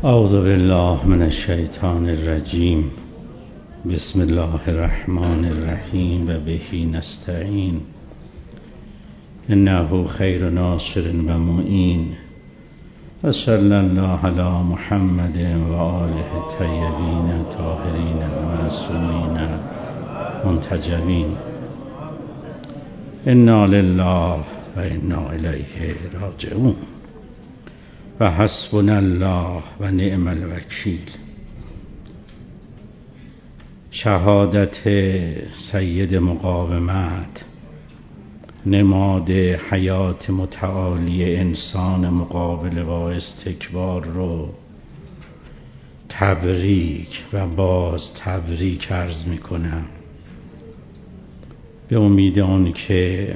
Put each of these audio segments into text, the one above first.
اعوذ بالله من الشیطان الرجیم. بسم الله الرحمن الرحیم و به نستعین. انه خیر ناصر و معین. و صلی الله علی محمد و آله الطیبین الطاهرین المعصومین منتجبین. انا لله و انا الیه راجعون. و حسبنا الله و نعم الوکیل. شهادت سید مقاومت، نماد حیات متعالی انسان مقابل با استکبار رو تبریک و باز تبریک عرض میکنم، به امید آن که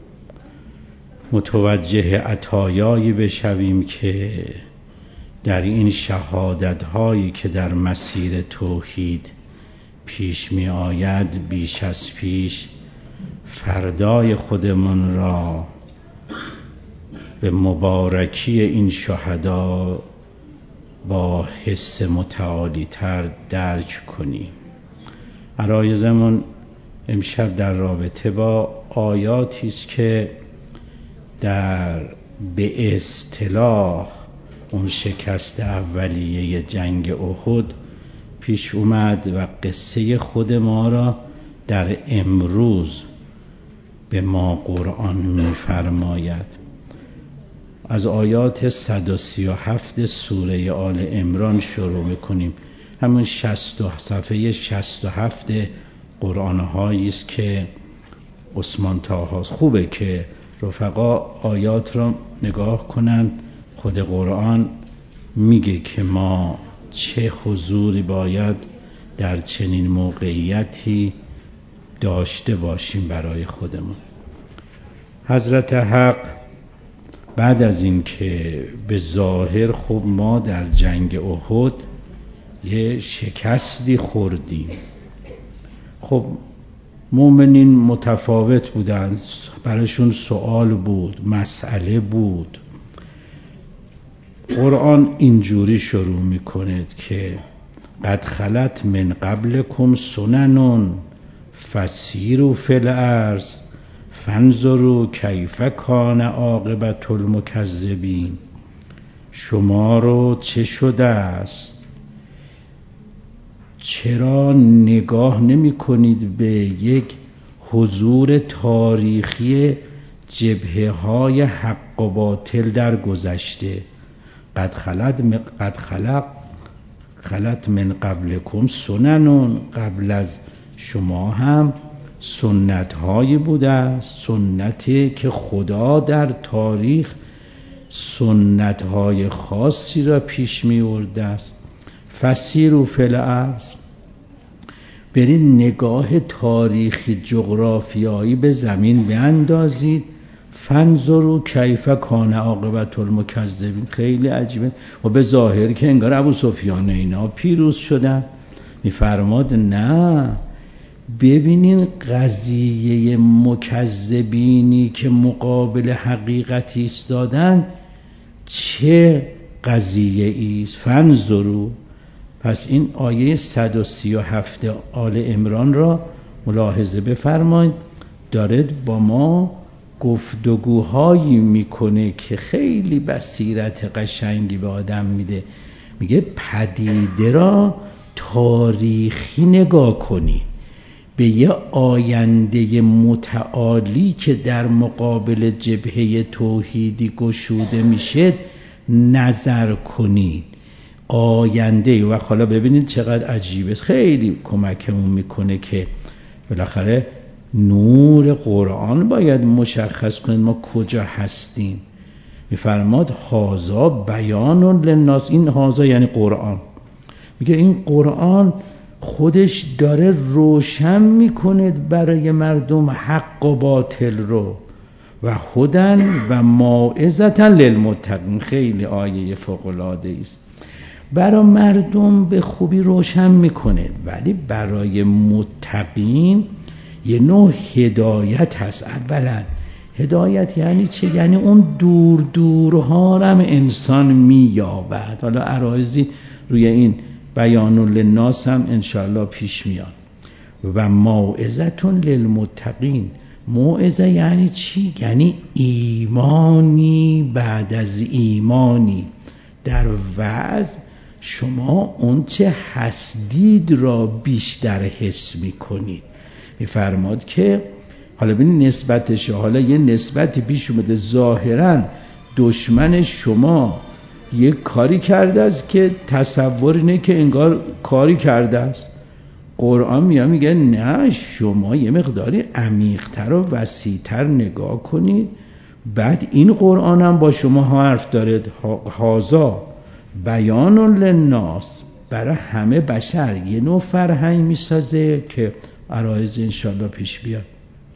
متوجه عطایایی بشویم که در این شهادت هایی که در مسیر توحید پیش می آید بیش از پیش فردای خودمون را به مبارکی این شهدا با حس متعالی تر درک کنیم. عرایزمون امشب در رابطه با آیاتی است که به اصطلاح اون شکست اولیه جنگ احد پیش اومد و قصه خود ما را در امروز به ما قرآن می‌فرماید. از آیات 137 سوره آل عمران شروع می‌کنیم. همون صفحه 67 قرآن هایی است که عثمان طاهاست. خوبه که رفقا آیات را نگاه کنن. خود قرآن میگه که ما چه حضوری باید در چنین موقعیتی داشته باشیم برای خودمون. حضرت حق بعد از این که به ظاهر خب ما در جنگ احد یه شکستی خوردیم، خب مومنین متفاوت بودند، براشون سوال بود، مسئله بود. قرآن اینجوری شروع میکنه که قد خلت من قبلکم سنن فسیروا فی الارض فانظروا کیف کان عاقبة المکذبین. شما رو چه شده است؟ چرا نگاه نمی کنید به یک حضور تاریخی جبهه های حق و باطل در گذشته؟ قد خلت من قبلکم سنن، قبل از شما هم سنت هایی بوده است، سنتی که خدا در تاریخ سنت های خاصی را پیش می برده است. فسیروا فی الارض، برید نگاه تاریخی جغرافیایی به زمین بیندازید. فانظروا کیف کان عاقبة المکذبین. خیلی عجیبه و به ظاهر که انگار ابو سفیان اینا پیروز شدن. میفرماد نه، ببینین قضیه مکذبینی که مقابل حقیقتی ایستادن چه قضیه ایست. فانظروا. پس این آیه 137 آل عمران را ملاحظه بفرمایید، داره با ما گفتگوهایی میکنه که خیلی بصیرت قشنگی به آدم میده. میگه پدیده را تاریخی نگاه کنی، به یه آینده متعالی که در مقابل جبهه توحیدی گشوده میشه نظر کنید. آینده و حالا ببینید چقدر عجیبه، خیلی کمکمون میکنه که بالاخره نور قرآن باید مشخص کنید ما کجا هستیم. میفرماد هازا بیان للناس. این هازا یعنی قرآن. میگه این قرآن خودش داره روشن میکنه برای مردم حق و باطل رو. و هدن و موعظة للمتقین. خیلی آیه فوق‌العاده است. برای مردم به خوبی روشن میکنه، ولی برای متقین یه نوع هدایت هست. اولا هدایت یعنی چه؟ یعنی اون دور دورها هم انسان مییابد. حالا عرایضی روی این بیان للناس هم انشاءالله پیش میاد. و موعظة للمتقین. موعظه یعنی چی؟ یعنی ایمانی بعد از ایمانی. در وعظ شما اون چه هستید را بیشتر حس میکنید. میفرماد که حالا ببین نسبتش، حالا یه نسبتی پیش اومده، ظاهرا دشمن شما یه کاری کرده است که تصور اینه که انگار کاری کرده است. قرآن میگه نه، شما یه مقداری عمیق‌تر و وسیع‌تر نگاه کنید. بعد این قرآن هم با شما حرف داره. هازا بیان للناس، برای همه بشر یه نوع فرهنگ میسازه که عرایض انشاءالله پیش بیاد.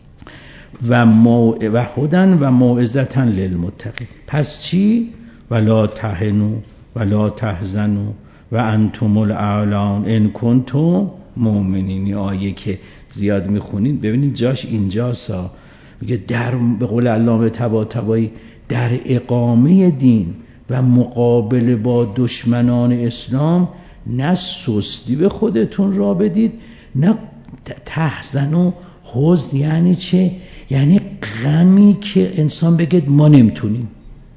و هدی و موعظة للمتقین. پس چی؟ ولا تهنوا ولا تحزنوا و انتم الاعلون ان کنتم مؤمنین. آیه که زیاد میخونید ببینید جاش اینجاست. میگه در به قول علامه طباطبایی در اقامه دین و مقابله با دشمنان اسلام نه سستی به خودتون را بدید، نه تحزن و حزن. یعنی چه؟ یعنی غمی که انسان بگید ما نمیتونیم.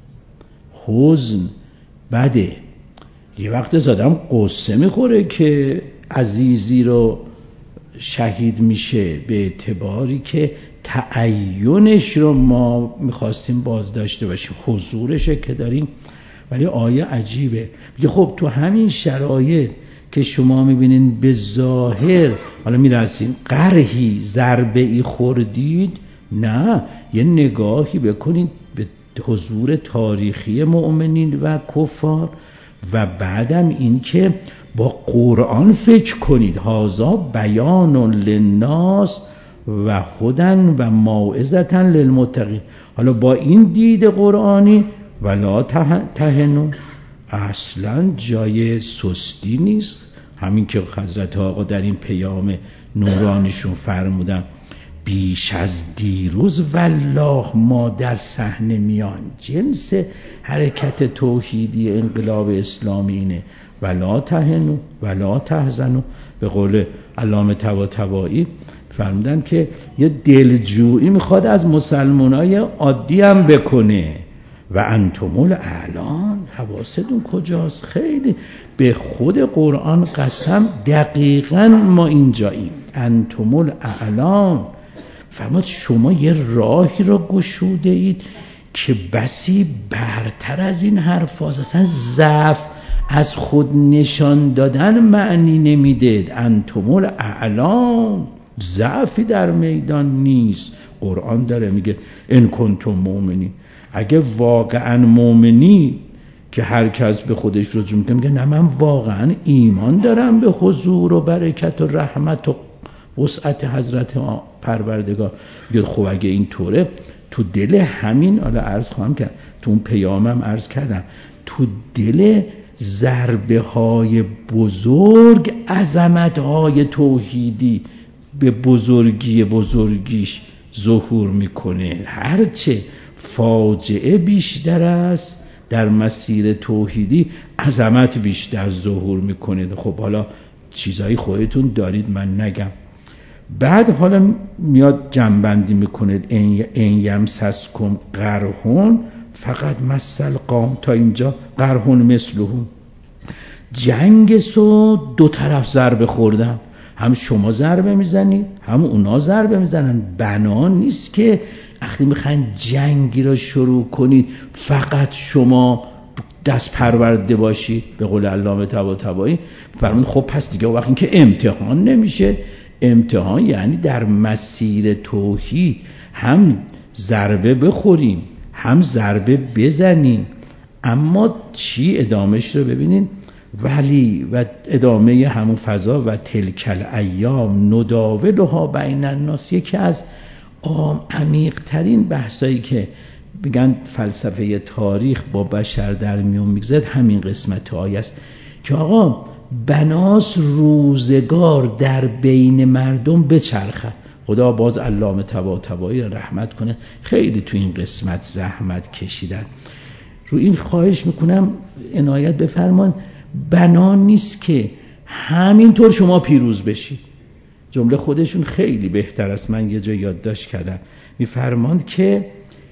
حزن بده. یه وقت زادم قصه میخوره که عزیزی رو شهید میشه به اعتباری که تعینش رو ما میخواستیم بازداشته باشیم، حضورشه که داریم. ولی آیه عجیبه، میگه خب تو همین شرایط که شما میبینین به ظاهر حالا میرسیم قرحی ضربه‌ای خوردید، نه، یه نگاهی بکنید به حضور تاریخی مؤمنین و کفار و بعدم این که با قرآن فکر کنید. هازا بیان للناس و هدی و موعظة للمتقین. حالا با این دید قرآنی ولا تهنوا اصلا جای سستی نیست. همین که حضرت آقا در این پیام نورانیشون فرمودن بیش از دیروز والله ما در صحنه میان. جنس حرکت توحیدی انقلاب اسلامی اینه، ولا تهنوا ولا تحزنوا. به قول علامه طباطبایی فرمودن که یه دلجویی میخواد از مسلمانای عادی هم بکنه. و انتم الاعلون، حواستون کجاست؟ خیلی به خود قرآن قسم، دقیقاً ما اینجاییم. انتم الاعلون فرمود شما یه راهی را گشوده اید که بسی برتر از این حرف هاست. اصلا ضعف از خود نشان دادن معنی نمیده. انتم الاعلون، ضعفی در میدان نیست. قرآن داره میگه ان کنتم مؤمنین. اگه واقعا مؤمنی که هر کس به خودش رجوع میکنه میگه نه من واقعا ایمان دارم به حضور و برکت و رحمت و وسعت حضرت پروردگار. میگه خب اگه این طوره تو دل همین، حالا عرض خواهم کرد تو اون پیامم عرض کردم، تو دل ضربه های بزرگ عظمت های توحیدی به بزرگیش ظهور میکنه. هرچه فاجعه بیشتر است در مسیر توحیدی عظمت بیشتر ظهور میکنه. خب حالا چیزایی خودتون دارید من نگم. بعد حالا میاد جنبندی میکنه ان یمسسکم قرحون فقط مثل قوم. تا اینجا قرحون مثلهم، جنگ سو دو طرف ضربه خوردن، هم شما ضربه میزنید هم اونا ضربه میزنن. بنا نیست که وقتی میخواین جنگی را شروع کنید فقط شما دست پرورده باشید. به قول علامه طباطبایی فرمود خب پس دیگه وقتی که امتحان نمیشه. امتحان یعنی در مسیر توحید هم ضربه بخوریم هم ضربه بزنیم. اما چی ادامهش رو ببینید، ولی و ادامه همون فضا و تلکل ایام نداولها بین الناس. یکی از عمیق ترین بحثایی که بگن فلسفه تاریخ با بشر در میون میگذارد همین قسمت آیه است که آقا بناس روزگار در بین مردم بچرخد. خدا باز علامه طباطبایی رحمت کنه، خیلی تو این قسمت زحمت کشیدن. رو این خواهش میکنم عنایت بفرمان، بنا نیست که همینطور شما پیروز بشید. جمله خودشون خیلی بهتر است، من یه جا یادداشت کردم، میفرماند که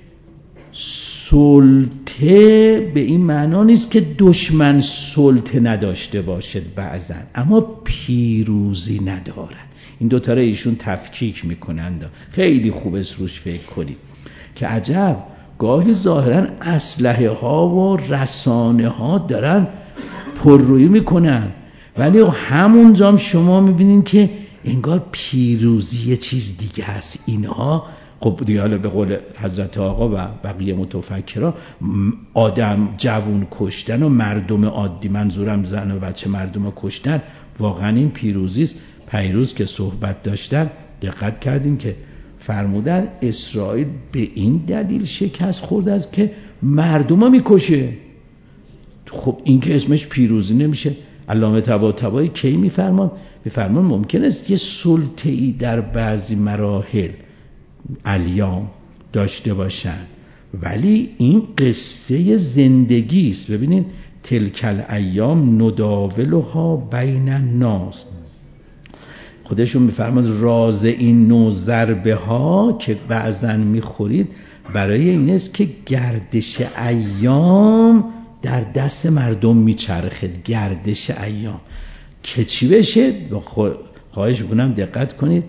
سلطه به این معنا نیست که دشمن سلطه نداشته باشد بعضن، اما پیروزی ندارد. این دوتا رو ایشون تفکیک میکنند. خیلی خوب است روش فکر کنید که عجب گاهی ظاهرا اسلحه ها و رسانه ها دارن پررویی میکنن، ولی همونجا شما میبینین که انگار پیروزی یه چیز دیگه است. اینها خب دیگه حالا به قول حضرت آقا و بقیه متفکرها آدم جوون کشتن و مردم عادی، منظورم زن و بچه مردم کشتن، واقعا این پیروزی است. پیروز که صحبت داشتن دقت کردین که فرمودن اسرائیل به این دلیل شکست خورده است که مردم ها میکشه. خب این که اسمش پیروزی نمیشه. علامه طباطبایی کی میفرمان ممکن است یه سلطه‌ای در بعضی مراحل الیام داشته باشند، ولی این قصه زندگی است. ببینید تلک الایام نداولها بین الناس، خودشون میفرماد راز این نوع ضربه ها که بعضا میخورید برای این است که گردش ایام در دست مردم میچرخه. گردش ایام که چی بشه؟ خواهش میکنم دقت کنید،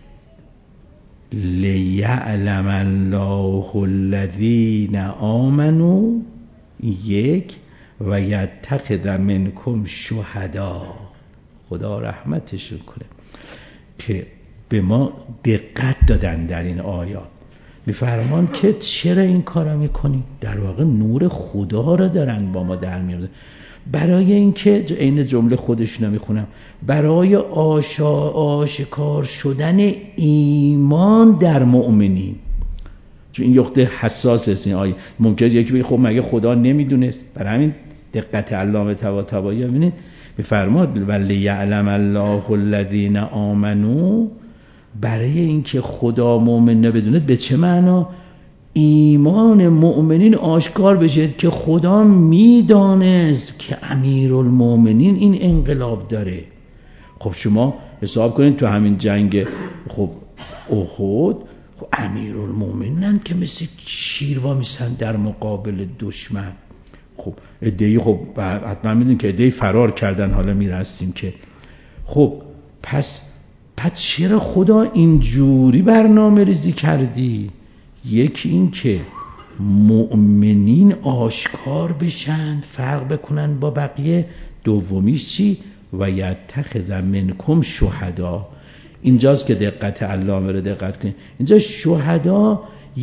لیعلم الله الذین آمنوا یک و یتخذ منکم شهدا. خدا رحمتشون کنه که به ما دقت دادن در این آیات. میفرمان که چرا این کارو میکنی؟ در واقع نور خدا رو دارن با ما در میارن، برای اینکه عین جمله خودشون میخونم، برای آشکار شدن ایمان در مؤمنین. چون این نقطه حساس است این آیه. ممکنه یکی بگه خب مگه خدا نمیدونست؟ برای همین دقت علامه طباطبایی ببینید میفرماد ولی یعلم الله الذین آمنوا، برای اینکه خدا مؤمن بدونه. به چه معنا؟ ایمان مؤمنین آشکار بشه که خدا میدانست که امیرالمؤمنین این انقلاب داره. خب شما حساب کنید تو همین جنگ خب احد، خب امیرالمؤمنین که مثل شیر وامیستن در مقابل دشمن. خب عده‌ای خب حتما میدونید که عده‌ای فرار کردن، حالا میرسیم که خب پس چرا خدا اینجوری برنامه ریزی کردی؟ یکی این که مؤمنین آشکار بشند، فرق بکنن با بقیه. دومیش چی؟ و یتخذ منکم شهدا. اینجاست که دقت علامه رو دقت کنید. اینجا شهدا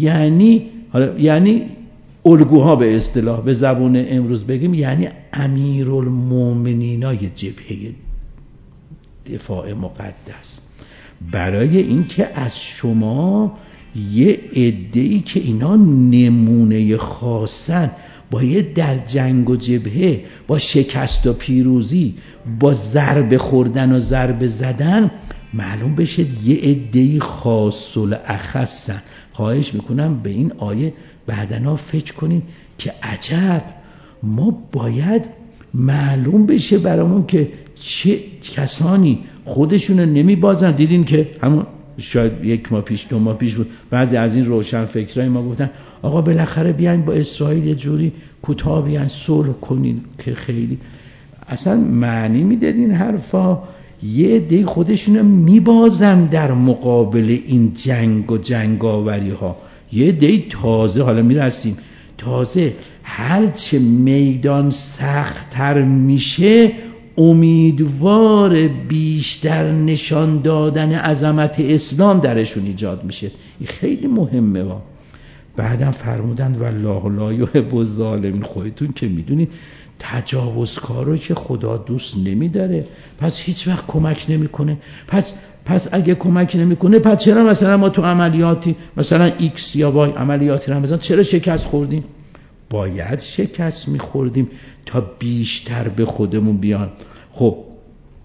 یعنی الگوها، به اصطلاح به زبون امروز بگیم یعنی امیرالمؤمنینای جبهه دفاع مقدس، برای اینکه از شما یه عده‌ای که اینا نمونه خاصن، باید در جنگ و جبهه با شکست و پیروزی، با ضربه خوردن و ضربه زدن معلوم بشه یه عده‌ای خاص الاخصن. خواهش میکنم به این آیه بعدنا فکر کنید که عجب ما باید معلوم بشه برامون که چه کسانی خودشون نمیبازن. دیدین که همون شاید 1 ماه پیش 2 ماه پیش بود، بعضی از این روشن فکرای ما گفتن آقا بالاخره بیاین با اسرائیل یه جوری کوتاه بیاین صلح کنین، که خیلی اصلا معنی میداد این حرفا. یه عده خودشون میبازن در مقابل این جنگ و جنگاوری ها. یه عده تازه، حالا میرسیم، تازه هرچه میدان سخت‌تر میشه امیدوار بیشتر نشان دادن عظمت اسلام درشون ایجاد میشه. این خیلی مهمه. بعدم فرمودن والله لا یحب الظالمین. خودتون که میدونید تجاوزکارو که خدا دوست نمیداره، پس هیچ وقت کمک نمیکنه. پس اگه کمک نمیکنه، پس چرا مثلا ما تو عملیاتی مثلا X یا Y عملیاتی رمضان چرا شکست خوردیم؟ باید شکست میخوردیم تا بیشتر به خودمون بیان. خب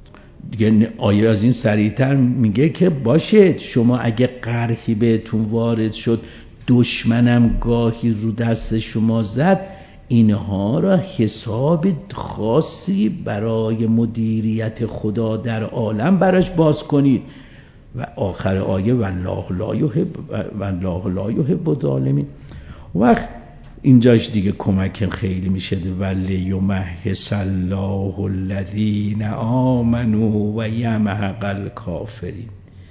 دیگه آیه از این سریعتر میگه که باشه شما اگه قرحی بهتون وارد شد، دشمنم گاهی رو دست شما زد، اینها را حساب خاصی برای مدیریت خدا در عالم براش باز کنید. و آخر آیه والله لا یحب الظالمین. وقت اینجاش دیگه کمک خیلی میشه. ولیمحص الله الذین آمنوا و یمحق الکافرین.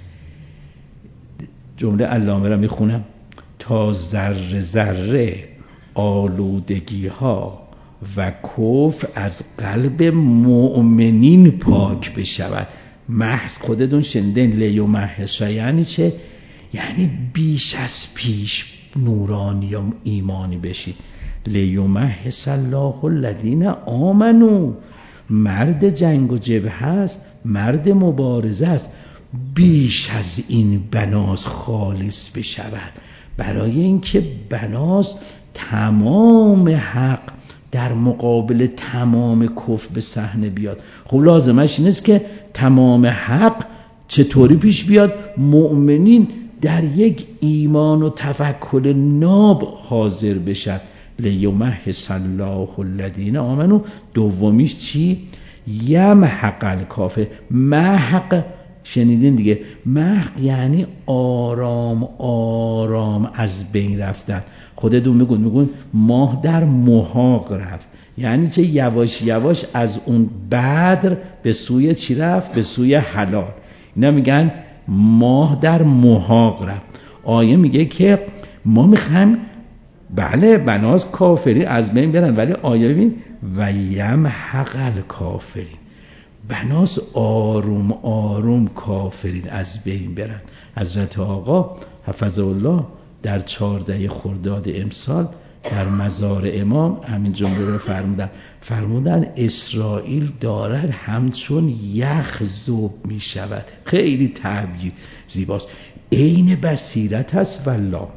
جمله علامه را میخونم: تا ذره ذره آلودگی ها و کفر از قلب مؤمنین پاک بشود. محض خودتون شنیدین لیمحص یعنی چه؟ یعنی بیش از پیش نورانی و ایمانی بشید. لیمحص الله الذین آمنوا، مرد جنگ و جبهه هست، مرد مبارزه است، بیش از این بناس خالص بشود. برای اینکه بناس تمام حق در مقابل تمام کفر به صحنه بیاد. خب لازمش نیست که تمام حق چطوری پیش بیاد؟ مؤمنین در یک ایمان و توکل ناب حاضر بشن. لیمحص الله الذین آمنوا. دومیش چی؟ یمحق الکافر. محق شنیدین دیگه، محق یعنی آرام آرام از بین رفتن. خودتون میگون ماه در محاق رفت، یعنی چه؟ یواش یواش از اون بدر به سوی چی رفت؟ به سوی حلال. اینا میگن ماه در محاق رفت. آیه میگه که ما میخوایم بله بناس کافری از بین برن، ولی آیه ببین و یمحق الکافرین، بناس آروم آروم کافرین از بین برن. حضرت آقا حفظه الله در 14 خرداد امسال در مزار امام همین جمله رو فرمودن اسرائیل دارد همچون یخ ذوب می شود. خیلی تعبیر زیباست، عین بصیرت هست والله.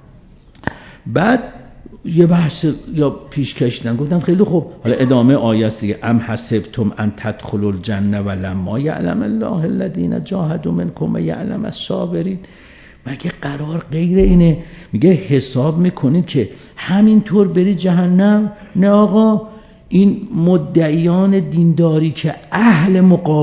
بعد یه بحث یا پیش کشیدن، گفتن خیلی خوب، حالا ادامه آیه است دیگه. ام حسبتم ان تدخلوا الجنه ولما یعلم الله الذین جاهدوا منکم و یعلم الصابرین. مگه قرار غیر اینه؟ میگه حساب میکنید که همینطور بری جهنم؟ نه آقا، این مدعیان دینداری که اهل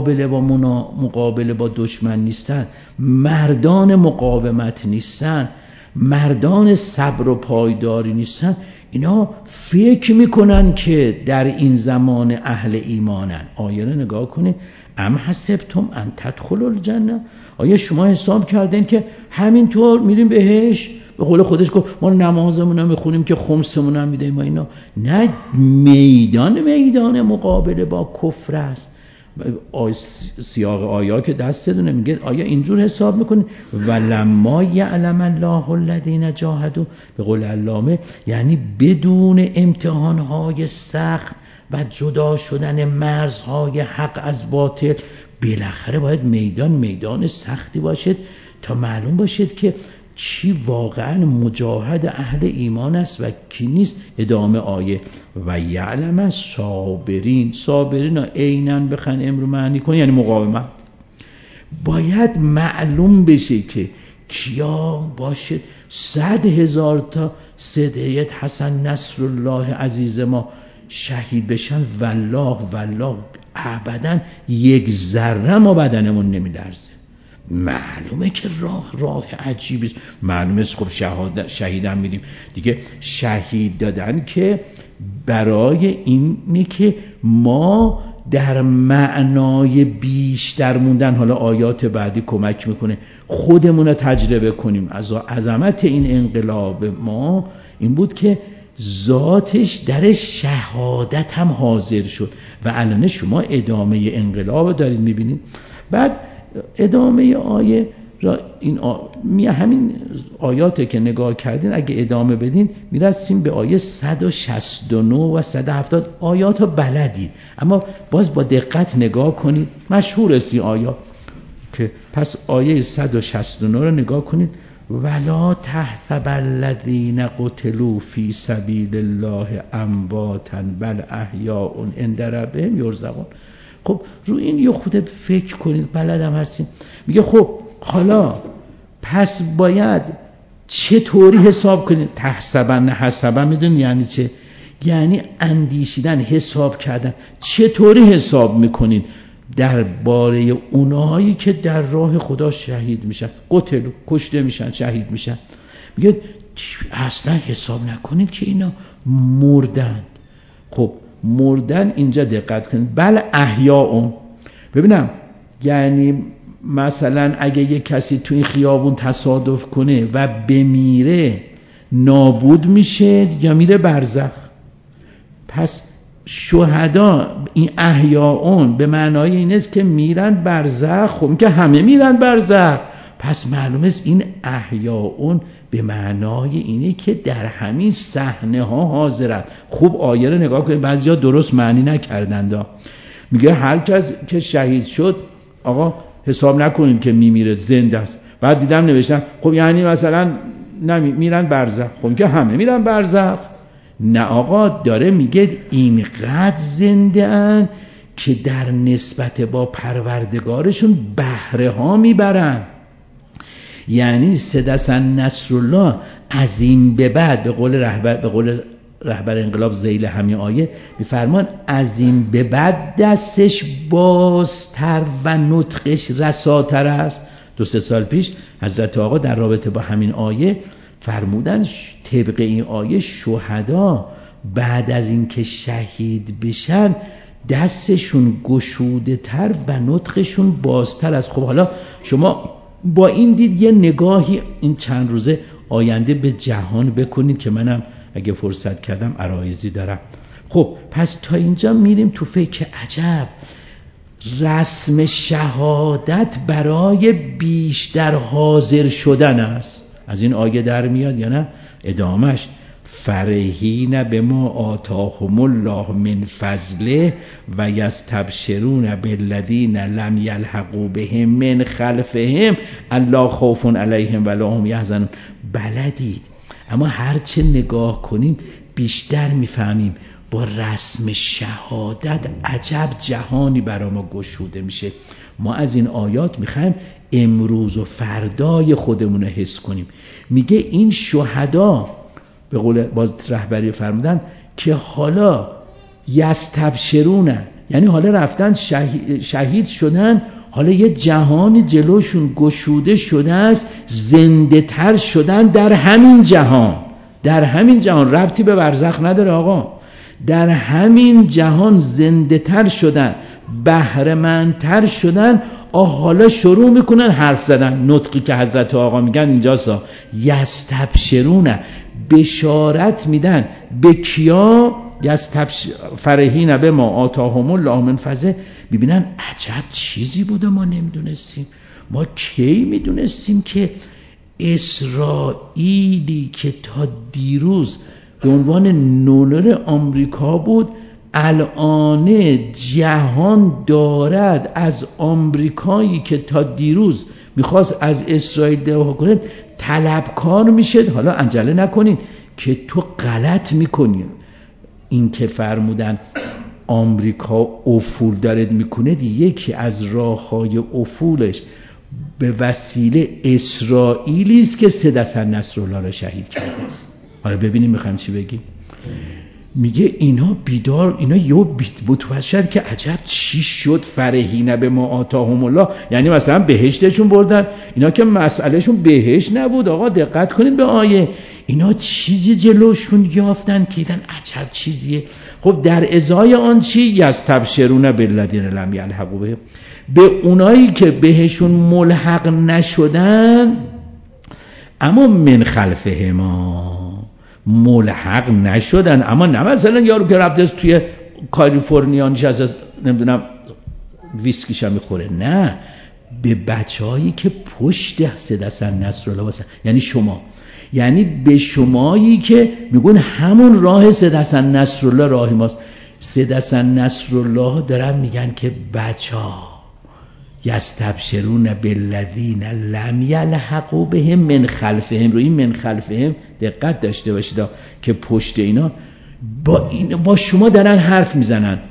مقابله با دشمن نیستن، مردان مقاومت نیستن، مردان صبر و پایداری نیستن، اینا فکر میکنن که در این زمان اهل ایمانن. آیه رو نگاه کنید: ام حسبتم ان تدخلوا الجنه. آیا شما حساب کردین که همینطور میریم بهش؟ به قول خودش گفت ما نمازمون هم میخونیم که خمسمون هم میدیم. اینا نه، میدان مقابله با کفر است. سیاق آیا که دستتونه میگه آیا اینجور حساب میکنید؟ ولما یعلم الله الذین جاهدوا، به قول علامه یعنی بدون امتحانهای سخت و جدا شدن مرزهای حق از باطل، بالاخره باید میدان سختی باشد تا معلوم باشد که چی واقعا مجاهد اهل ایمان است و کی نیست. ادامه آیه و یعلم الصابرین. صابرین عیناً بخن امر معنی کن، یعنی مقاومت. باید معلوم بشه که کیا باشه 100,000 تا سید حسن نصرالله عزیز ما شهید بشن، والله ابدا یک ذره ما بدنمون نمیلرزه. معلومه که راه عجیبی است. معلومه خب شهیدم میدیم دیگه. شهید دادن که برای اینه که ما در معنای بیشتر موندن، حالا آیات بعدی کمک میکنه، خودمون رو تجربه کنیم. از عظمت این انقلاب ما این بود که ذاتش در شهادت هم حاضر شد و الان شما ادامه انقلاب دارید میبینید. بعد ادامه آیه را همین آیاته که نگاه کردین اگه ادامه بدین میرسیم به آیه 169 و 170. آیات ها بلدید اما باز با دقت نگاه کنید، مشهور است این آیات که پس آیه 169 رو نگاه کنید: ولا تحسب الذین قتلوا فی سبیل الله امواتا بل احیاء عند ربهم یرزقون. خب رو این یه خود فکر کنید، بلدم هستیم. میگه خب حالا پس باید چطوری حساب کنید؟ تحسبن حسبن میدونی یعنی چه؟ یعنی اندیشیدن، حساب کردن. چطوری حساب میکنید درباره اونایی که در راه خدا شهید میشن، قتل کشته میشن، شهید میشن؟ میگه اصلا حساب نکنید که اینا مردن. خب مردن اینجا دقت کنید، بل احیاء. ببینم یعنی مثلا اگه یک کسی تو این خیابون تصادف کنه و بمیره نابود میشه یا میره برزخ؟ پس شهدا این احیاءون به معنای این است که میرن برزخ. خب که همه میرن برزخ، پس معلومه است این احیاءون به معنای اینه که در همین صحنه ها حاضرن. خوب آیه رو نگاه کنید، بعضیا درست معنی نکردند. میگه هر کس که شهید شد آقا حساب نکنید که میمیره، زنده است. بعد دیدم نوشتن خب یعنی مثلا میرن برزخ. خب که همه میرن برزخ؟ نه آقا، داره میگه اینقدر زنده ان که در نسبت با پروردگارشون بهره ها میبرن. یعنی سدسن نصرالله از این به بعد به قول رهبر انقلاب ذیل همین آیه میفرمان از این به بعد دستش بازتر و نطقش رساتر است. 2-3 سال پیش حضرت آقا در رابطه با همین آیه فرمودن طبق این آیه شهدا بعد از این که شهید بشن دستشون گشوده تر و نطقشون بازتر است. خب حالا شما با این دید یه نگاهی این چند روزه آینده به جهان بکنید که منم اگه فرصت کردم عرایضی دارم. خب پس تا اینجا میریم تو فکر عجب رسم شهادت برای بیشتر حاضر شدن است. از این آیه در میاد یا نه؟ ادامش فرحین بما آتاهم الله من فضله و یستبشرون بالذین لم یلحقوا بهم من خلفهم الا خوف علیهم ولا هم یحزنون. بلدید، اما هرچه نگاه کنیم بیشتر میفهمیم با رسم شهادت عجب جهانی برای ما گشوده میشه. ما از این آیات میخوایم امروز و فردای خودمون رو حس کنیم. میگه این شهدا به قول باز رهبری فرمودن که حالا یستبشرون، یعنی حالا رفتن شهید شدن، حالا یه جهانی جلوشون گشوده شده است، زنده تر شدن در همین جهان. در همین جهان، ربطی به برزخ نداره آقا، در همین جهان زنده تر شدن، بهره‌مندتر شدن. حالا شروع میکنن حرف زدن. نطقی که حضرت آقا میگن اینجاسا یستبشرون، بشارت میدن به کیا؟ فرحین بما آتاهم الله من فضله. ببینن عجب چیزی بوده ما نمیدونستیم. ما کی میدونستیم که اسرائیلی که تا دیروز به عنوان نولر آمریکا بود الان جهان دارد از آمریکایی که تا دیروز میخواست از اسرائیل دفاع کنه طلبکار میشه. حالا عجله نکنید که تو غلط میکنی. این که فرمودن آمریکا افول دارد میکنه، یکی از راههای افولش به وسیله اسرائیلی است که سدسن نصرالله را شهید کرده است. حالا ببینیم میخوایم چی بگیم. میگه اینا بیدار، اینا یه متوجه که عجب چی شد. فرحین بما آتاهم الله، یعنی مثلا بهشتشون بردن. اینا که مسئلهشون بهشت نبود آقا، دقت کنید به آیه. اینا چیزی جلوشون یافتن که دیدن عجب چیزیه. خب در ازای آن چی؟ یستبشرون بالذین لم یلحقوا بهم، به اونایی که بهشون ملحق نشدن اما من خلفهما، ملحق نشدن اما نه مثلا یارو که رفته توی کالیفرنیا نشسته نمیدونم ویسکیش هم میخوره، نه، به بچه‌هایی که پشت سدسن نصرالله واسه، یعنی شما، یعنی به شمایی که میگون همون راه سدسن نصرالله راهی ماست. سدسن نصرالله دارن میگن که بچه‌ها یستبشرون بالذین لم یلحقوا بهم من خلفهم. روی این من خلفهم دقت داشته باشید که پشت اینا با شما دارن حرف میزنن.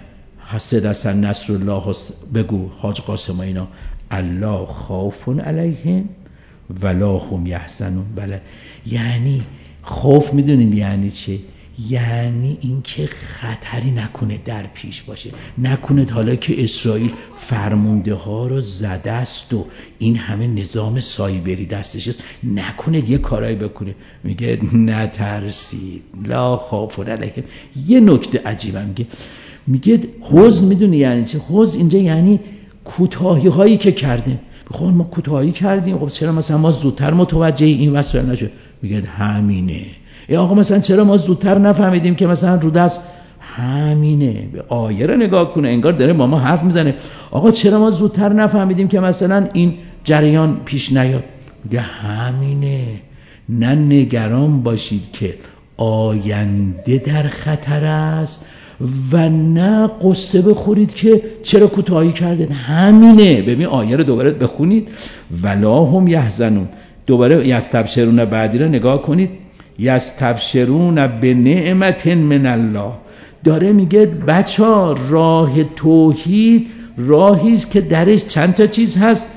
حسد اصلا نصر الله بگو حاج قاسم اینا الله خوف علیهم ولا هم یحزنون. بله یعنی خوف میدونید یعنی چه؟ یعنی اینکه خطری نکنه در پیش باشه، نکنه حالا که اسرائیل فرمانده ها رو زده است و این همه نظام سایبری دستش است، نکنه یه کارایی بکنه. میگه نترسید لا خوف علیهم. یه نکته عجیبه میگه حزن میدونی یعنی چه؟ حزن اینجا یعنی کوتاهی هایی که کرده. خب ما کوتاهی کردیم، خب چرا مثلا ما زودتر متوجه این وسایل نشد؟ میگه همینه. ای آقا مثلا چرا ما زودتر نفهمیدیم که مثلا رو دست؟ همینه. به آیه رو نگاه کنه، انگار داره با ما حرف میزنه. آقا چرا ما زودتر نفهمیدیم که مثلا این جریان پیش نیاد؟ میگه همینه. نه نگران باشید که آینده در خطر است و نه قصه بخورید که چرا کوتاهی کردید. همینه. ببین آیه رو دوباره بخونید. ولا هم یحزنون. دوباره یستبشرون بعدی رو نگاه کنید. یستبشرون بنعمت من الله. داره میگه بچا راه توحید راهی است که درش چند تا چیز هست.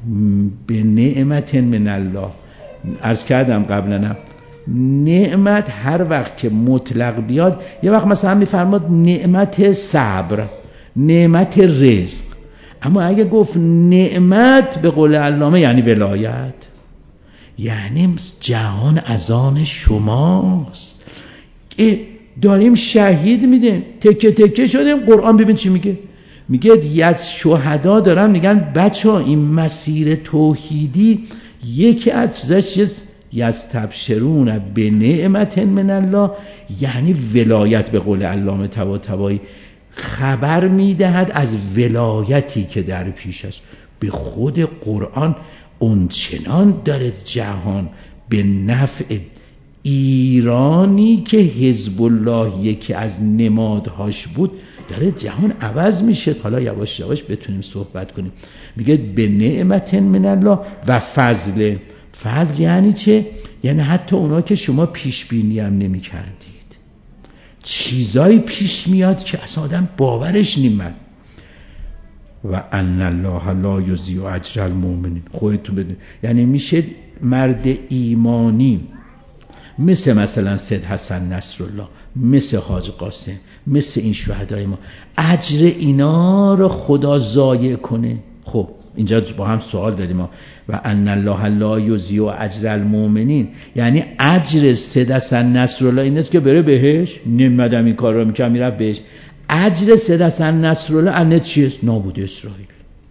بنعمت من الله. عرض کردم قبلا نعمت هر وقت که مطلق بیاد، یه وقت مثلا میفرماد نعمت صبر، نعمت رزق، اما اگه گفت نعمت به قول علامه یعنی ولایت، یعنی جهان از آن شماست. داریم شهید میدیم، تکه تکه شدیم. قرآن ببین چی میگه. میگه از شهدا دارن میگن بچه ها این مسیر توحیدی یکی از چیزاش یستبشرون بنعمت من الله، یعنی ولایت. به قول علامه طباطبایی خبر میدهد از ولایتی که در پیش است. به خود قرآن اونچنان داره جهان به نفع ایرانی که حزب الله یکی از نمادهاش بود داره جهان عوض میشه. حالا یواش یواش بتونیم صحبت کنیم. میگه به نعمت من الله و فضل. فضل یعنی چه؟ یعنی حتی اونا که شما پیش بینی هم نمی کردید، چیزایی پیش میاد که اصلا آدم باورش نمیاد. و ان الله لا یضیع اجر المؤمنین. خودتون بدون یعنی میشه مرد ایمانی مثلا سید حسن نصرالله، مثل حاج قاسم، مثل این شهدای ما، اجر اینا رو خدا ضایع کنه؟ خب اینجا با هم سوال داریم ما. و ان الله لا یضیع اجر المؤمنین یعنی اجر سید حسن نصرالله این است که بره بهش. نمیدم این کار رو میکنم میره بهش. اجر سید حسن نصرالله انه چیه؟ نابود اسرائیل.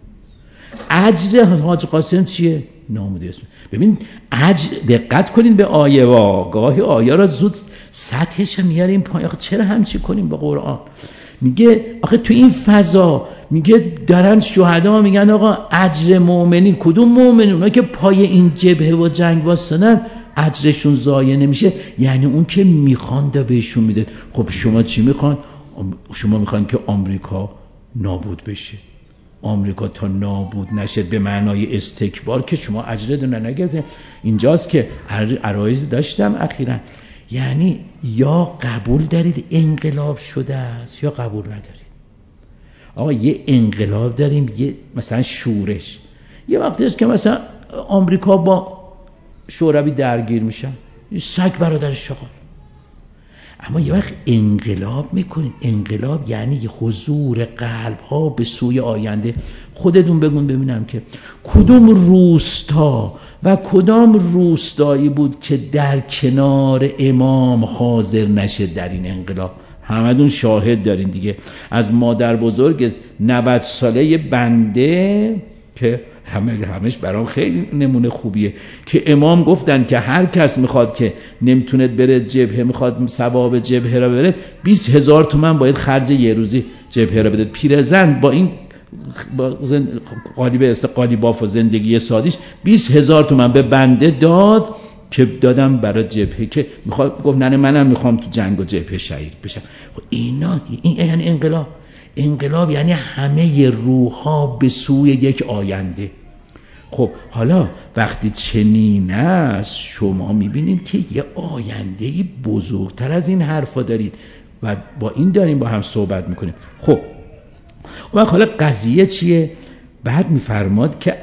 اجر حاج قاسم چیه؟ نابود اسرائیل. ببین اجر، دقت کنین به آیه گاهی آیه را زود سطحش میاریم پایین. چرا همچی کنیم با قرآن؟ میگه آخه تو این فضا میگه دارن شهدا میگن آقا اجر مؤمنین. کدوم مؤمنین؟ اونا که پای این جبهه و جنگ واسطن اجرشون ضایع نمیشه. یعنی اون که میخوان دا بهشون میده. خب شما چی میخوان؟ شما میخوان که آمریکا نابود بشه. آمریکا تا نابود نشه به معنای استکبار که شما اجر دونه نگرده. اینجاست که عرایض داشتم اخیراً، یعنی یا قبول دارید انقلاب شده است یا قبول ندارید. آقا یه انقلاب داریم، یه مثلا شورش، یه وقتی است که مثلا آمریکا با شوروی درگیر میشن، سگ برادر شغال. اما یه وقت انقلاب میکنید. انقلاب یعنی حضور قلب ها به سوی آینده. خودتون بگون ببینم که کدوم روستا و کدام روستایی بود که در کنار امام حاضر نشه در این انقلاب؟ همدون شاهد دارین دیگه. از مادر بزرگ 90 ساله بنده که همش برام خیلی نمونه خوبیه که امام گفتن که هر کس میخواد که نمیتونه بره جبهه، میخواد ثواب جبهه را بره، 20,000 تومان باید خرج یه روزی جبهه را بده. پیرزن با این قالیباف و زندگی سادیش 20,000 تومان به بنده داد که دادم برای جبهه که میخواد. گفت نه منم میخوام تو جنگ و جبهه شهید بشم. این یعنی انقلاب. انقلاب یعنی همه روح‌ها به سوی یک آینده. خب حالا وقتی چنین است شما میبینید که یه آینده‌ای بزرگتر از این حرفا دارید و با این داریم با هم صحبت میکنیم. خب و حالا قضیه چیه؟ بعد میفرماد که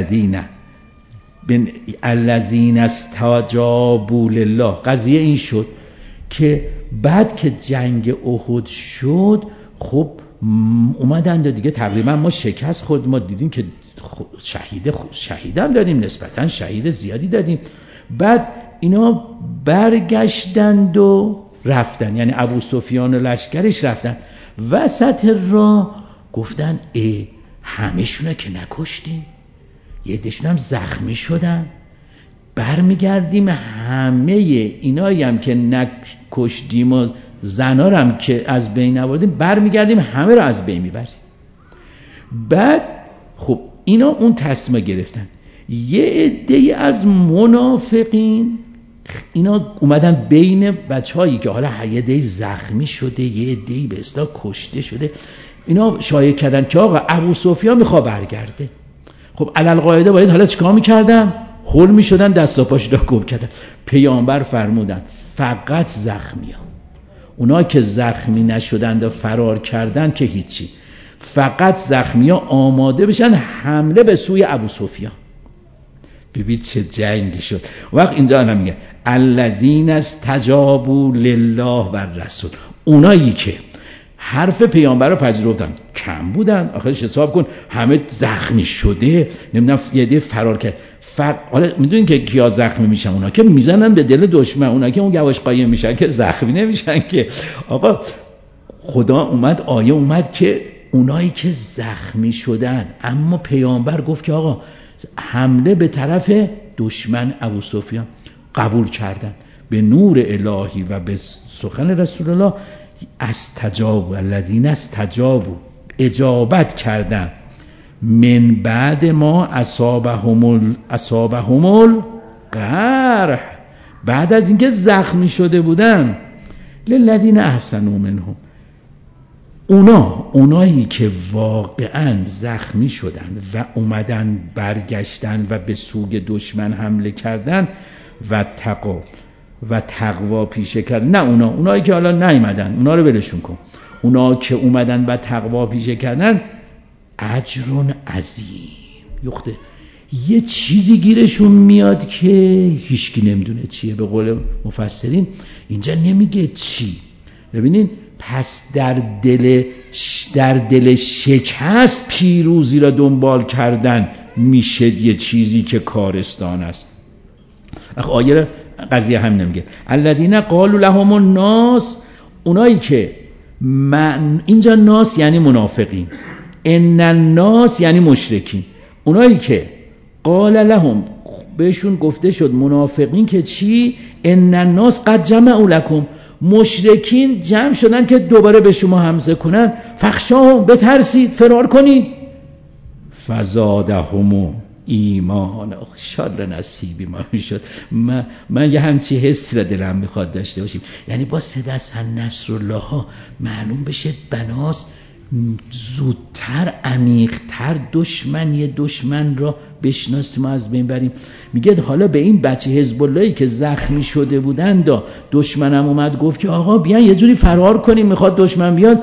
الذین استجابوا لله. قضیه این شد که بعد که جنگ احد شد، خب اومدن دیگه تقریبا ما شکست خورد، ما دیدیم که شهید هم دادیم، نسبتا شهید زیادی دادیم. بعد اینا برگشتند و رفتن، یعنی ابو سفیان و لشکرش رفتن. وسط راه گفتن همه شونه که نکشتیم، یه دشون هم زخمی شدن، برمیگردیم همه اینایی هم که نکشتیم و زنا رو هم که از بین نبردیم برمیگردیم همه رو از بین میبریم. بعد خب اینا اون تصمیم گرفتن. یه عده‌ای از منافقین اینا اومدن بین بچه‌هایی که حالا یه عده‌ای زخمی شده، یه عده‌ای به اصطلاح کشته شده، اینا شایعه کردن که آقا ابو سفیان میخواد برگرده. خب علل قاعده باید حالا چیکار میکردن؟ هول میشدن، دست و پاش را گم کردن. پیامبر فرمودن فقط زخمی‌ها، اونا که زخمی نشدند و فرار کردن که هیچی، فقط زخمی‌ها آماده بشن حمله به سوی ابو سفیان. ببین چه جنگی شد. وقت اینجا هم میگه الذین استجابوا لله و الرسول، اونایی که حرف پیامبر رو پذیرفتن. کم بودن آخرش، حساب کن همه زخمی شده، نمیدونم یه دی فرار کرد. حالا میدونین که کیا زخمی میشن؟ اونا که میزنن به دل دشمن، اونا که اون گواش قایم میشن که زخمی نمیشن که. آقا خدا اومد، آیه اومد که اونایی که زخمی شدن، اما پیامبر گفت که آقا حمله به طرف دشمن ابو سفیان قبول کردن. به نور الهی و به سخن رسول الله استجابوا، الذین استجابوا، اجابت کردن. من بعد ما اصابهم القرح، بعد از اینکه زخمی شده بودن. للذین احسنوا منهم، اونایی که واقعا زخمی شدن و اومدن برگشتن و به سوی دشمن حمله کردن و تقوا پیشه کردن. نه اونایی که حالا نیومدن، اونا رو ولشون کن. اونا که اومدن و تقوا پیشه کردن اجر عظیم. یخته یه چیزی گیرشون میاد که هیچکی نمیدونه چیه. به قول مفسرین اینجا نمیگه چی. ببینین پس در دل شکست پیروزی را دنبال کردن میشه یه چیزی که کارستان است. آیه قضیه هم نمیگه الذین قالوا لهم الناس، اونایی که اینجا ناس یعنی منافقین، ان الناس یعنی مشرکین. اونایی که قال لهم بهشون گفته شد منافقین که چی؟ ان الناس قد جمعوا لكم، مشرکین جمع شدن که دوباره به شما حمله کنن. فخشاهم، بترسید، فرار کنید. فزادهم ایمان، انشالله نصیبی ما میشد. من یه همچی حس را دلم میخواد داشته باشیم، یعنی با سدست نصرالله ها معلوم بشه بناس زودتر عمیقتر دشمن را بشناسیم و از بین بریم. میگه حالا به این بچه حزب اللهی که زخمی شده بودن دشمنم اومد گفت که آقا بیان یه جوری فرار کنیم، میخواد دشمن بیاد.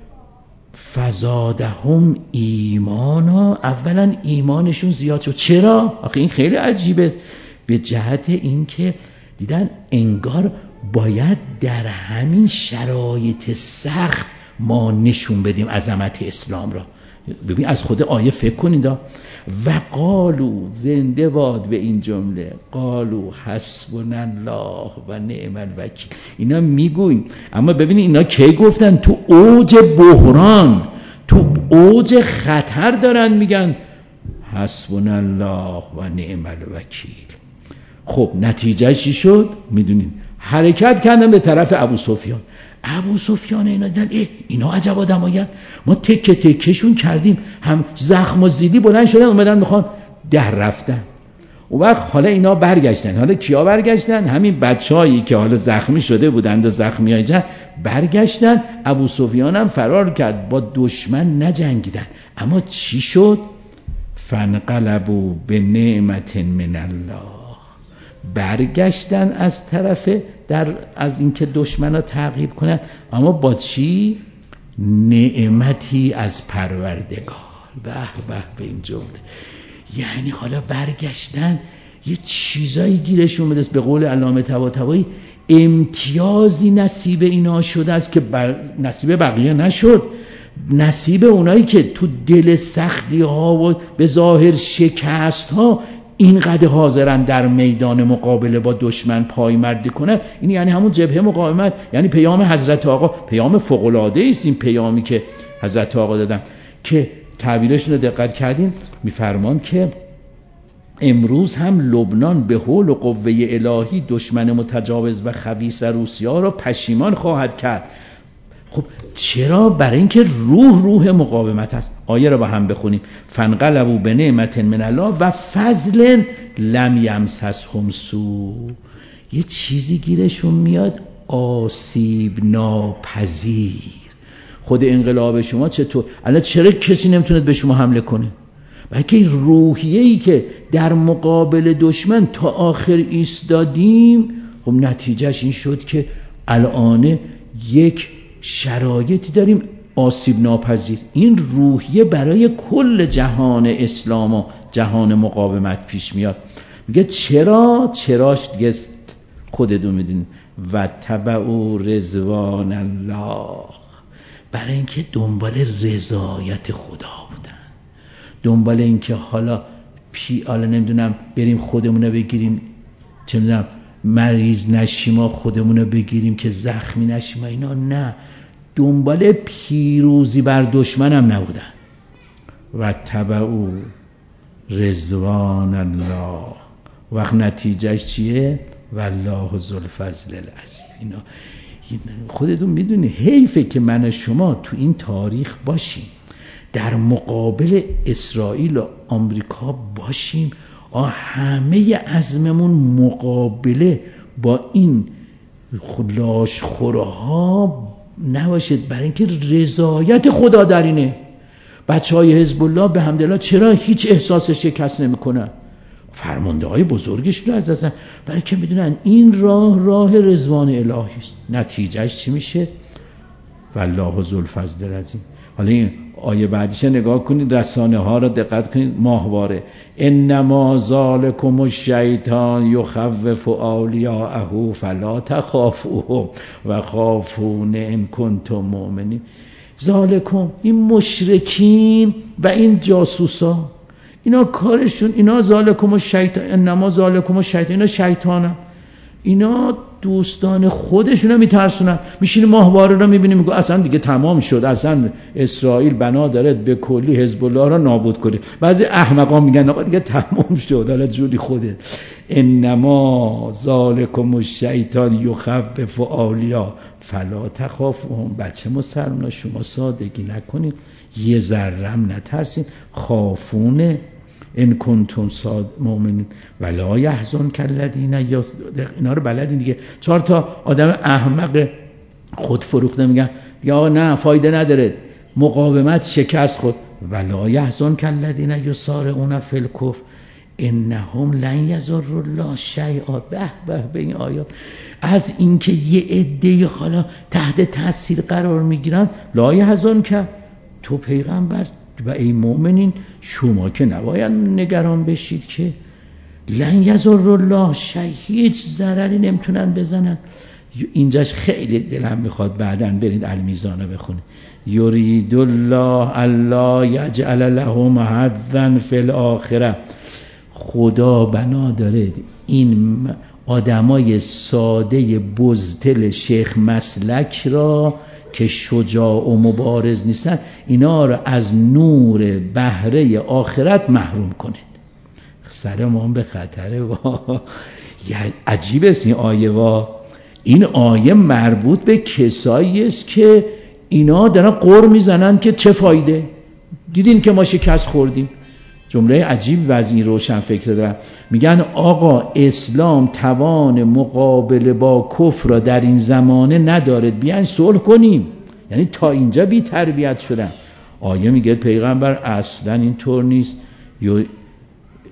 فزادهم ایمانا، اولا ایمانشون زیاد شد. چرا؟ آخه این خیلی عجیبه، به جهت این که دیدن انگار باید در همین شرایط سخت ما نشون بدیم عظمت اسلام را. ببین از خود آیه فکر کنید. و قالو، زنده باد به این جمله، قالو حسبنا الله و نعم الوکیل. اینا میگوین، اما ببینید اینا کی گفتن؟ تو اوج بحران، تو اوج خطر دارن میگن حسبنا الله و نعم الوکیل. خب نتیجه چی شد؟ میدونین حرکت کردن به طرف ابو سفیان. ابو سفیان اینا دیدن اینا عجب آدمایند، ما تکه تکهشون کردیم، هم زخم و زیلی بلند شدن اومدن میخوان در رفتن. اون وقت حالا اینا برگشتن. حالا کیا برگشتن؟ همین بچه‌هایی که حالا زخمی شده بودند و زخمیای جنگ برگشتن. ابو سفیان هم فرار کرد، با دشمن نجنگیدن. اما چی شد؟ فانقلبوا بنعمت من الله، برگشتن از طرف از اینکه دشمنا تعقیب کنن، اما با چی؟ نعمتی از پروردگار. به به به این جمله. یعنی حالا برگشتن یه چیزایی گیرشون میاد. به قول علامه طباطبایی امتیازی نصیب اینا شده است که نصیب بقیه نشد. نصیب اونایی که تو دل سختی ها و به ظاهر شکست ها اینقدر حاضرن در میدان مقابله با دشمن پایمردی کنن. این یعنی همون جبهه مقاومت، یعنی پیام حضرت آقا پیام فوق‌العاده است. این پیامی که حضرت آقا دادن که تعبیرشون رو دقت کردین میفرمان که امروز هم لبنان به حول و قوه الهی دشمن متجاوز و خبیث و روسیه را پشیمان خواهد کرد. خب چرا؟ برای اینکه روح مقاومت است. آیه رو با هم بخونیم. فانقلبوا بنعمت من الله و فضل لم یمسسهم سوء. یه چیزی گیرشون میاد آسیب ناپذیر. خود انقلاب شما چطور؟ الان چرا کسی نمیتونه به شما حمله کنه؟ بلکه روحیه‌ای که در مقابل دشمن تا آخر ایستادیم، خب نتیجهش این شد که الان یک شرایطی داریم آسیب ناپذیر. این روحیه برای کل جهان اسلام و جهان مقاومت پیش میاد. میگه چراش دیگه خودتون میدونید. و تبعوا رضوان الله، برای اینکه دنبال رضایت خدا بودن، دنبال اینکه حالا نمیدونم بریم خودمونو بگیریم، چه میدونم مریض نشیم و خودمونو بگیریم که زخمی نشیم، اینا نه، دنبال پیروزی بر دشمن هم نبودن. و تبعوا رضوان الله، وقت نتیجهش چیه؟ والله ذوالفضل العظیم. اینا خودتون میدونی حیفه که من و شما تو این تاریخ باشیم، در مقابل اسرائیل و آمریکا باشیم، همه عزممون مقابله با این لاشخورها نباشد، برای اینکه رضایت خدا در اینه. بچهای حزب الله به حمدالله چرا هیچ احساس شکست نمیکنن؟ فرمانده های بزرگش رو از برای که میدونن این راه رضوان الهی است. نتیجهش چی میشه؟ والله ذوالفضل العظیم. حالا این آیه بعدیش نگاه کنید، رسانه ها را دقت کنید، ماهواره انما ذالکم الشیطان یخوف اولیاءه فلا تخافوهم و خافون ان کنتم مؤمنین. ذالکم، این مشرکین و این جاسوسا، اینا کارشون، اینا ذالکم الشیطان، انما ذالکم الشیطان، اینا شیطانن، اینا دوستان خودشون رو میترسونن. میشینی ماهواره رو میبینی میگه اصلا دیگه تمام شد، اصلا اسرائیل بنا داره به کلی حزب الله رو نابود کنه. بعضی احمقا میگن آقا دیگه تمام شد، حالا جوری خوده. انما ذالکم الشیطان یخوف اولیاء فلا تخافوهم. بچه مسلمان شما سادگی نکنید، یه ذرم نترسین، خافونه ان کنتم مؤمنین ولا یحزنک الذین. اینا رو بلدین دیگه. 4 تا آدم احمق خود فروخته میگن دیگه آقا نه فایده نداره، مقاومت شکست خود. ولا یحزنک الذین یسارعون فی الکفر انهم لن یضروا الله شیئا. به این آیات از اینکه یه عده حالا تحت تاثیر قرار میگیرن، لا یحزنک، تو پیغمبر و ای مؤمنین شما که نباید نگران بشید که لن یضروا الله شیء، هیچ ضرری نمیتونن بزنن. اینجاش خیلی دلم میخواد بعداً برید المیزان رو بخونید. یرید الله الا یجعل لهم حظا فی الاخره. خدا بنا داره این آدمای ساده بزدل شیخ مسلک را که شجاع و مبارز نیستن، اینا را از نور بهره آخرت محروم کنید. سر ما به خطره. عجیب است این آیه. این آیه مربوط به کسایی است که اینا دارن قر میزنن که چه فایده، دیدین که ما شکست خوردیم. جمله عجیب وزین روشن فکر دارن، میگن آقا اسلام توان مقابله با کفر را در این زمانه ندارد، بیاین صلح کنیم. یعنی تا اینجا بی تربیت شدن. آیه میگه پیغمبر اصلا اینطور نیست.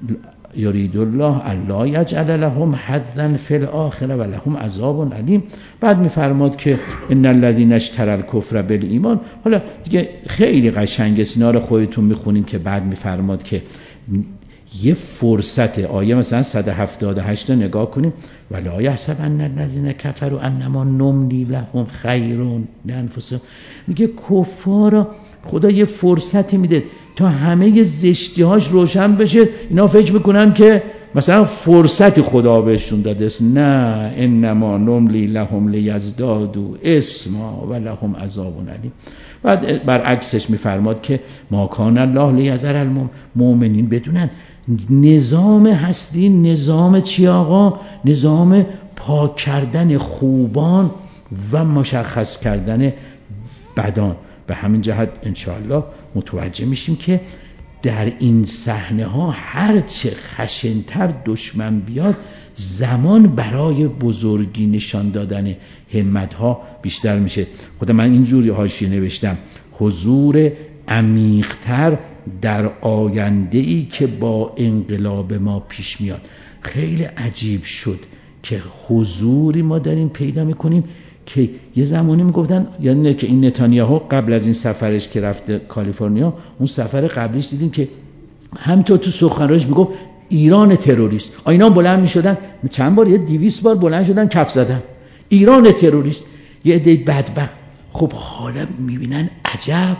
یرید الله الا یجعل لهم حظا فی الاخره و لهم عذاب علیم. بعد میفرماد که ان الذین اشتروا الکفر بالایمان. حالا دیگه خیلی قشنگه، اینا رو خودتون میخونین که بعد میفرماد که یه فرصت آیه مثلا 178 نگاه کنیم، ولا یحسبن الذین کفروا انما نملی لهم خیر لانفسهم. میگه کفارا خدا یه فرصتی میده تا همه زشتی‌هاش روشن بشه، اینا فکر میکنن که مثلا فرصت خدا بهشون داده است. نه، انما نملی لهم لیزدادوا اثما و لهم عذاب علیم. بعد برعکسش میفرماد که ما کان الله لیذر المؤمنین بدونن نظام هستی نظام چی آقا؟ نظام پاک کردن خوبان و مشخص کردن بدان. به همین جهت انشاءالله متوجه میشیم که در این صحنه ها هرچه خشنتر دشمن بیاد، زمان برای بزرگی نشان دادن همت ها بیشتر میشه. خدا من اینجوری حاشیه نوشتم حضور عمیق‌تر در آینده‌ای که با انقلاب ما پیش میاد. خیلی عجیب شد که حضوری ما داریم پیدا میکنیم که یه زمانی میگفتن، یعنی که این نتانیاهو قبل از این سفرش که رفته کالیفرنیا، اون سفر قبلیش دیدیم که همینطور تو سخنرانیش میگفت ایران تروریست. اینا بلند میشدن چند بار، یه 200 بار بلند شدن کف زدن ایران تروریست. یه عده بدبخت خب حالا میبینن عجب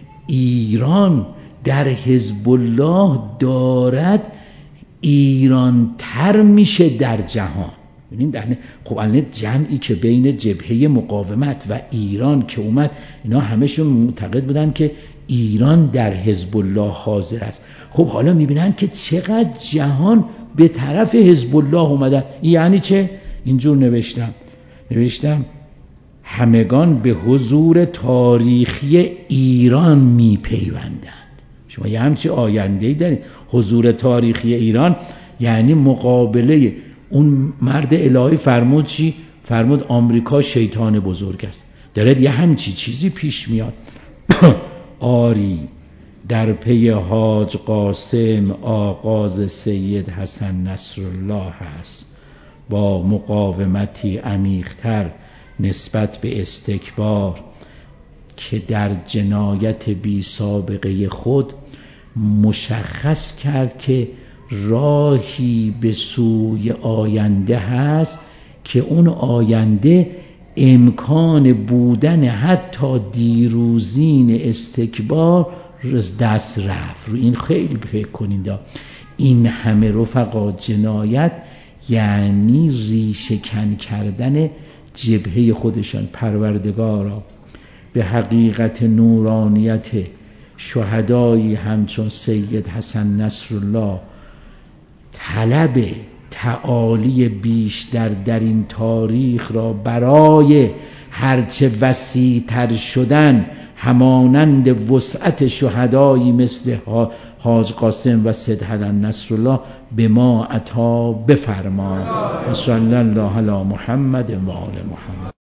ایران در حزب الله دارد ایران تر میشه در جهان. ببینید خب الان جمعی که بین جبهه مقاومت و ایران که اومد، اینا همشون معتقد بودن که ایران در حزب الله حاضر است. خب حالا میبینن که چقدر جهان به طرف حزب الله اومده. یعنی چه؟ اینجور نوشتم همگان به حضور تاریخی ایران میپیوندند. شما یه همچی آینده‌ای دارید. حضور تاریخی ایران یعنی مقابله اون مرد الهی. فرمود چی؟ فرمود آمریکا شیطان بزرگ است. داره یه همچی چیزی پیش میاد. آری در پی حاج قاسم آغاز سید حسن نصرالله است، با مقاومتی عمیق‌تر نسبت به استکبار که در جنایت بی سابقه خود مشخص کرد که راهی به سوی آینده هست که اون آینده امکان بودن حتی دیروزین استکبار دست رفت. رو این خیلی فکر کنید. این همه رفقا جنایت یعنی ریشه کن کردن جبهه خودشان. پروردگارا به حقیقت نورانیت شهدایی همچون سید حسن نصرالله طلب تعالی بیشتر در این تاریخ را برای هرچه وسیع تر شدن همانند وسعت شهدایی مثل حاج قاسم و سید حسن نصرالله به ما عطا بفرما. صلی الله علی محمد و آل محمد.